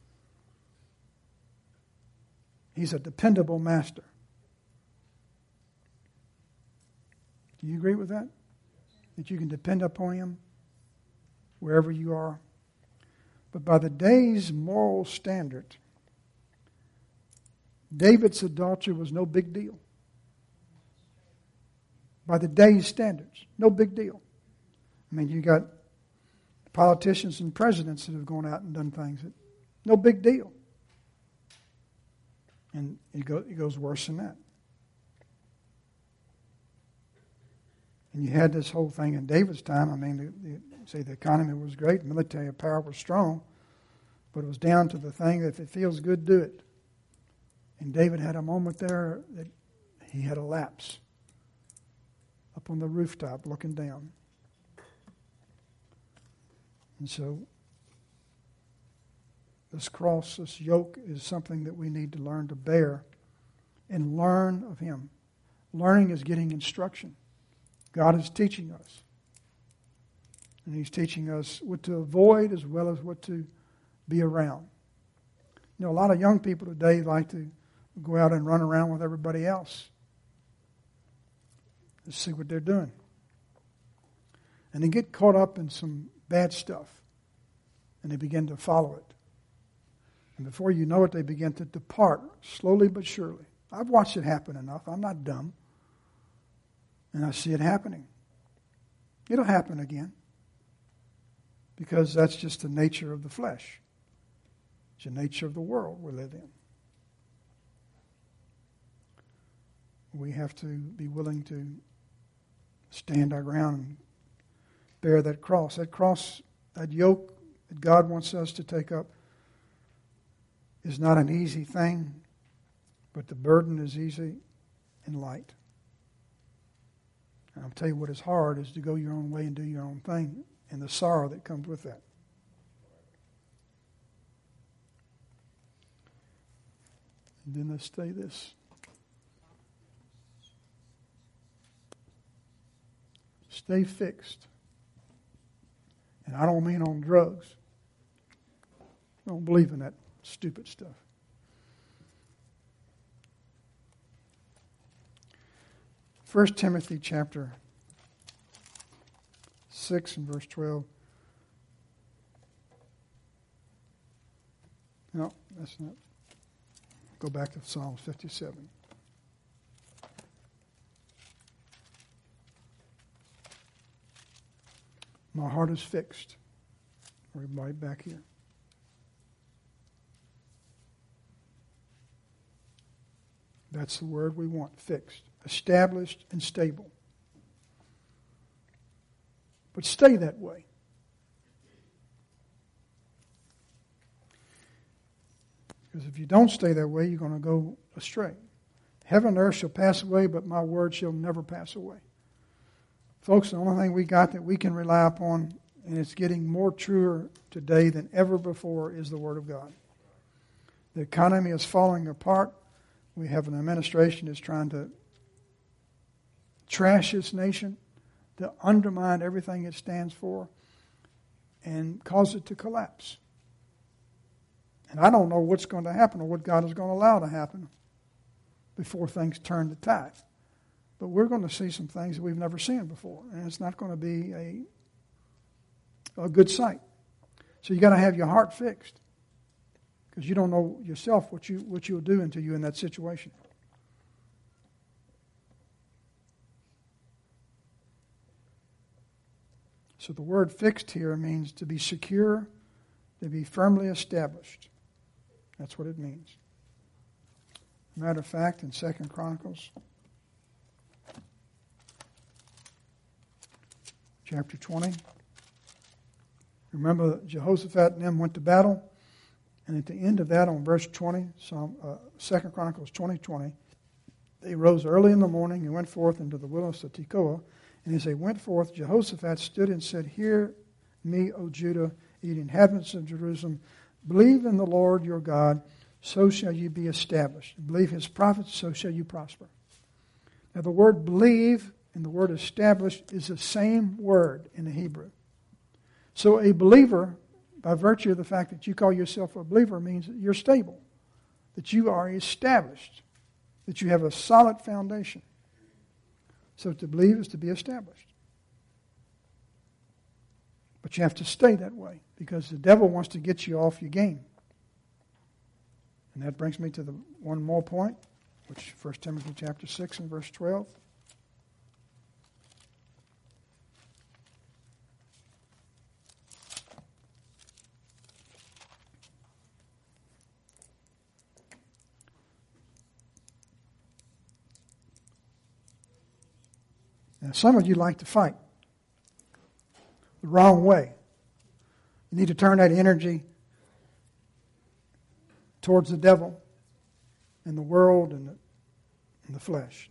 Speaker 1: He's a dependable master. Do you agree with that? That you can depend upon him wherever you are? But by the day's moral standard, David's adultery was no big deal. By the day's standards, no big deal. I mean, you got politicians and presidents that have gone out and done things that no big deal. And it, go, it goes worse than that. And you had this whole thing in David's time. I mean, the, the, say the economy was great, military power was strong, but it was down to the thing that if it feels good, do it. And David had a moment there that he had a lapse up on the rooftop looking down. And so this cross, this yoke is something that we need to learn to bear and learn of him. Learning is getting instruction. God is teaching us. And he's teaching us what to avoid as well as what to be around. You know, a lot of young people today like to go out and run around with everybody else. Let's see what they're doing. And they get caught up in some bad stuff. And they begin to follow it. And before you know it, they begin to depart slowly but surely. I've watched it happen enough. I'm not dumb. And I see it happening. It'll happen again. Because that's just the nature of the flesh. It's the nature of the world we live in. We have to be willing to stand our ground and bear that cross. That cross, that yoke that God wants us to take up is not an easy thing, but the burden is easy and light. And I'll tell you what is hard is to go your own way and do your own thing and the sorrow that comes with that. And then let's say this. Stay fixed. And I don't mean on drugs. I don't believe in that stupid stuff. First Timothy chapter six and verse twelve. No, that's not. Go back to Psalms fifty-seven. My heart is fixed. Everybody back here. That's the word we want, fixed, established, and stable. But stay that way. Because if you don't stay that way, you're going to go astray. Heaven and earth shall pass away, but my word shall never pass away. Folks, the only thing we got that we can rely upon, and it's getting more truer today than ever before, is the Word of God. The economy is falling apart. We have an administration that's trying to trash this nation, to undermine everything it stands for, and cause it to collapse. And I don't know what's going to happen or what God is going to allow to happen before things turn the tide. But we're going to see some things that we've never seen before, and it's not going to be a, a good sight. So you got to have your heart fixed, because you don't know yourself what you what you'll do until you're in that situation. So the word fixed here means to be secure, to be firmly established. That's what it means. Matter of fact, in Second Chronicles, chapter twenty, remember Jehoshaphat and them went to battle, and at the end of that, on verse twenty, Psalm, uh, Second Chronicles twenty twenty, they rose early in the morning and went forth into the wilderness of Tekoa. And as they went forth, Jehoshaphat stood and said, Hear me, O Judah, ye inhabitants of Jerusalem, believe in the Lord your God, so shall you be established. Believe his prophets, so shall you prosper. Now the word believe and the word established is the same word in the Hebrew. So a believer, by virtue of the fact that you call yourself a believer, means that you're stable, that you are established, that you have a solid foundation. So to believe is to be established. But you have to stay that way, because the devil wants to get you off your game. And that brings me to the one more point, which First Timothy chapter six and verse twelve. Now, some of you like to fight the wrong way. You need to turn that energy towards the devil and the world and the, and the flesh.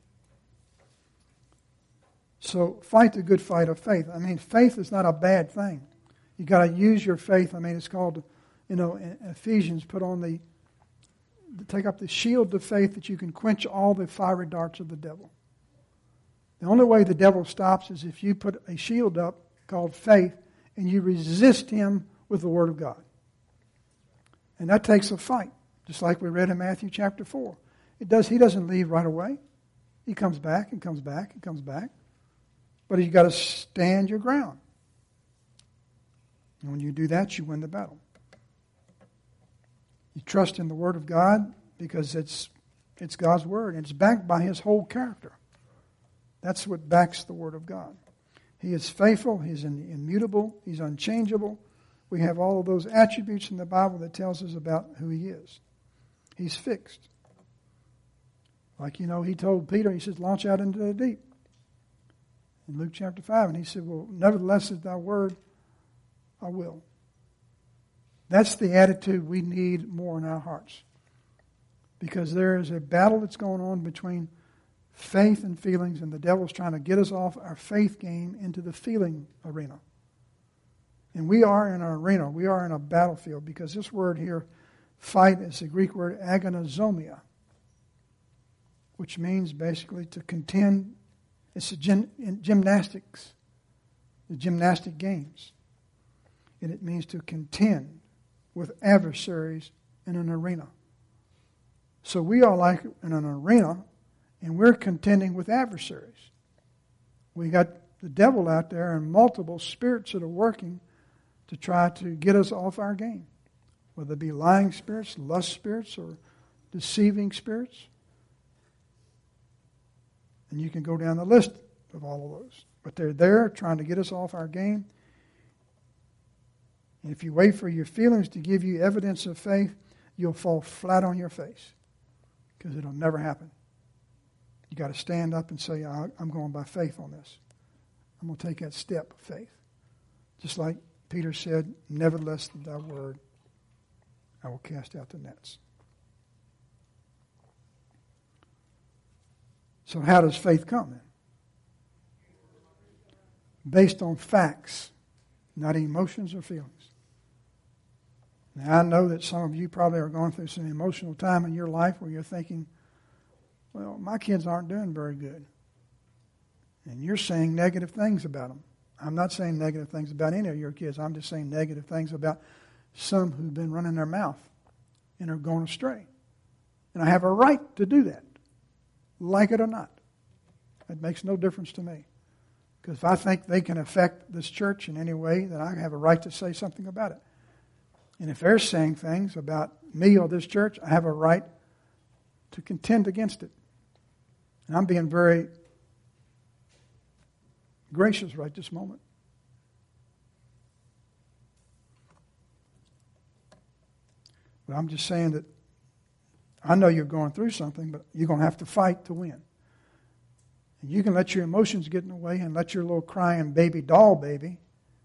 Speaker 1: So fight the good fight of faith. I mean, faith is not a bad thing. You got to use your faith. I mean, it's called, you know, in Ephesians, put on the, take up the shield of faith that you can quench all the fiery darts of the devil. The only way the devil stops is if you put a shield up called faith and you resist him with the Word of God. And that takes a fight, just like we read in Matthew chapter four. It does. He doesn't leave right away. He comes back and comes back and comes back. But you've got to stand your ground. And when you do that, you win the battle. You trust in the Word of God because it's it's God's Word, and it's backed by His whole character. That's what backs the Word of God. He is faithful. He's immutable. He's unchangeable. We have all of those attributes in the Bible that tells us about who He is. He's fixed. Like, you know, He told Peter, He says, launch out into the deep. In Luke chapter five, and He said, well, nevertheless is thy word, I will. That's the attitude we need more in our hearts. Because there is a battle that's going on between faith and feelings, and the devil's trying to get us off our faith game into the feeling arena. And we are in an arena. We are in a battlefield, because this word here, fight, is the Greek word agonizomia, which means basically to contend. It's a gym, in gymnastics, the gymnastic games. And it means to contend with adversaries in an arena. So we are like in an arena, and we're contending with adversaries. We got the devil out there and multiple spirits that are working to try to get us off our game, whether it be lying spirits, lust spirits, or deceiving spirits. And you can go down the list of all of those. But they're there trying to get us off our game. And if you wait for your feelings to give you evidence of faith, you'll fall flat on your face, because it'll never happen. You got to stand up and say, I'm going by faith on this. I'm going to take that step of faith. Just like Peter said, nevertheless thy word, I will cast out the nets. So how does faith come then? Based on facts, not emotions or feelings. Now I know that some of you probably are going through some emotional time in your life where you're thinking, well, my kids aren't doing very good. And you're saying negative things about them. I'm not saying negative things about any of your kids. I'm just saying negative things about some who've been running their mouth and are going astray. And I have a right to do that, like it or not. It makes no difference to me. Because if I think they can affect this church in any way, then I have a right to say something about it. And if they're saying things about me or this church, I have a right to contend against it. And I'm being very gracious right this moment. But I'm just saying that I know you're going through something, but you're going to have to fight to win. And you can let your emotions get in the way and let your little crying baby doll baby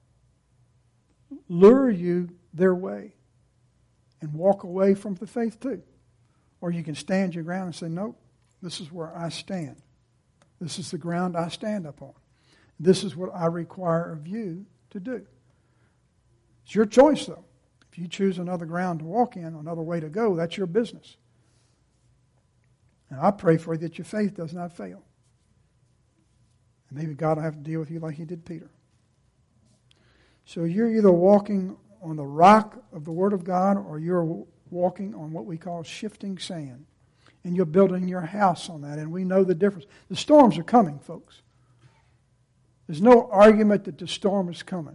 Speaker 1: lure you their way and walk away from the faith too. Or you can stand your ground and say, nope, this is where I stand. This is the ground I stand upon. This is what I require of you to do. It's your choice, though. If you choose another ground to walk in, another way to go, that's your business. And I pray for you that your faith does not fail. And maybe God will have to deal with you like he did Peter. So you're either walking on the rock of the Word of God or you're walking on what we call shifting sand. And you're building your house on that. And we know the difference. The storms are coming, folks. There's no argument that the storm is coming.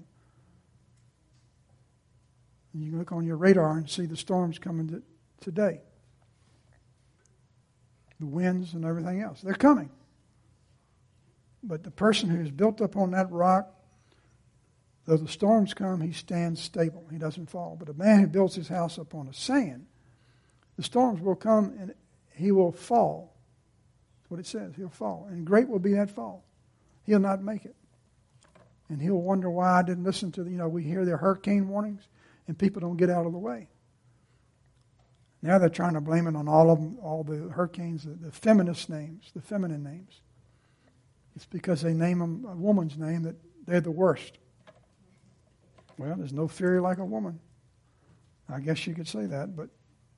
Speaker 1: You can look on your radar and see the storms coming to, today. The winds and everything else. They're coming. But the person who is built up on that rock, though the storms come, he stands stable. He doesn't fall. But a man who builds his house up on the sand, the storms will come and he will fall. That's what it says. He'll fall. And great will be that fall. He'll not make it. And he'll wonder why I didn't listen to the, you know, we hear the hurricane warnings and people don't get out of the way. Now they're trying to blame it on all of them, all the hurricanes, the, the feminist names, the feminine names. It's because they name them a woman's name that they're the worst. Well, there's no fury like a woman. I guess you could say that, but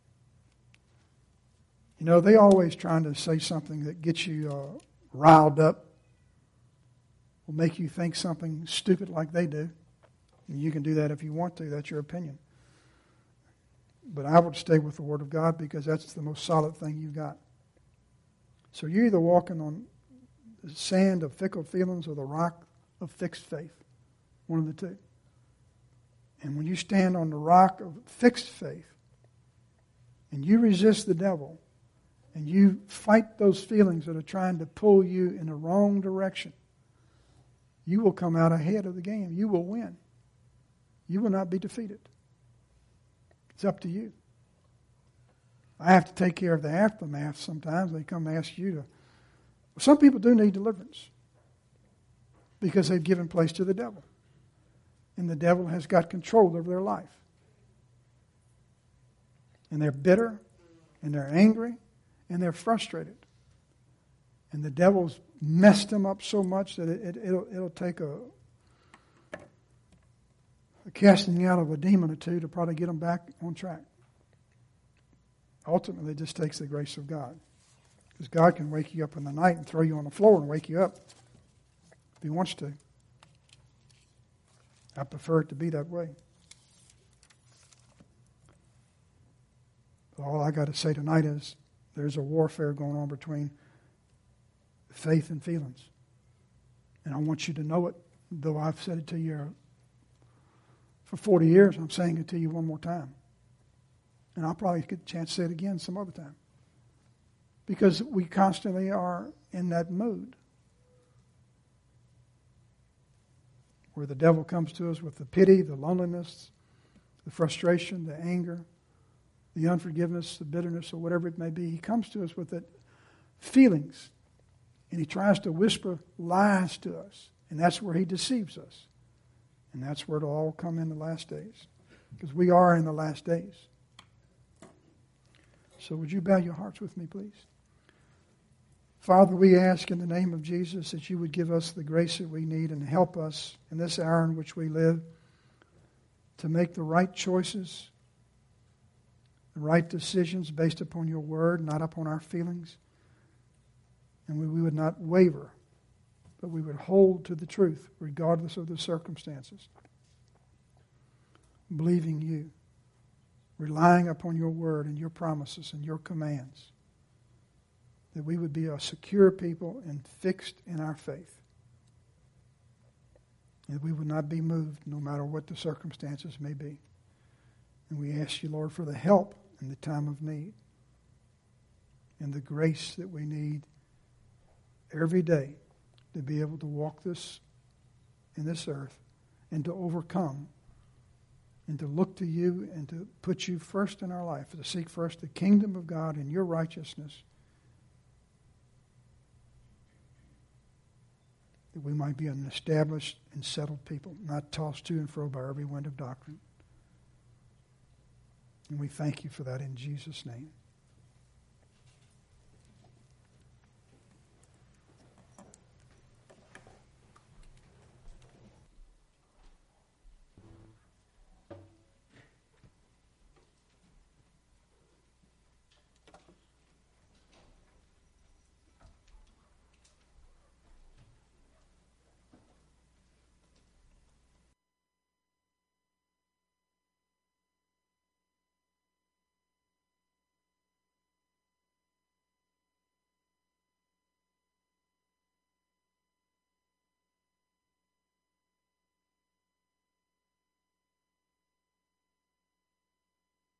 Speaker 1: you know, they always trying to say something that gets you uh, riled up, will make you think something stupid like they do. And you can do that if you want to. That's your opinion. But I would stay with the Word of God because that's the most solid thing you've got. So you're either walking on the sand of fickle feelings or the rock of fixed faith. One of the two. And when you stand on the rock of fixed faith and you resist the devil and you fight those feelings that are trying to pull you in the wrong direction, you will come out ahead of the game. You will win. You will not be defeated. It's up to you. I have to take care of the aftermath sometimes. They come ask you to. Some people do need deliverance because they've given place to the devil. And the devil has got control over their life. And they're bitter, and they're angry, and they're frustrated. And the devil's messed them up so much that it, it, it'll, it'll take a, a casting out of a demon or two to probably get them back on track. Ultimately, it just takes the grace of God. Because God can wake you up in the night and throw you on the floor and wake you up if He wants to. I prefer it to be that way. But all I got to say tonight is there's a warfare going on between faith and feelings. And I want you to know it, though I've said it to you for forty years, I'm saying it to you one more time. And I'll probably get a chance to say it again some other time. Because we constantly are in that mood where the devil comes to us with the pity, the loneliness, the frustration, the anger, the unforgiveness, the bitterness, or whatever it may be. He comes to us with the feelings, and he tries to whisper lies to us, and that's where he deceives us. And that's where it'll all come in the last days, because we are in the last days. So would you bow your hearts with me, please? Father, we ask in the name of Jesus that you would give us the grace that we need and help us in this hour in which we live to make the right choices, the right decisions based upon your word, not upon our feelings. And we, we would not waver, but we would hold to the truth regardless of the circumstances. Believing you, relying upon your word and your promises and your commands. That we would be a secure people and fixed in our faith. And we would not be moved no matter what the circumstances may be. And we ask you, Lord, for the help in the time of need and the grace that we need every day to be able to walk this in this earth and to overcome and to look to you and to put you first in our life, to seek first the kingdom of God and your righteousness, that we might be an established and settled people, not tossed to and fro by every wind of doctrine. And we thank you for that in Jesus' name.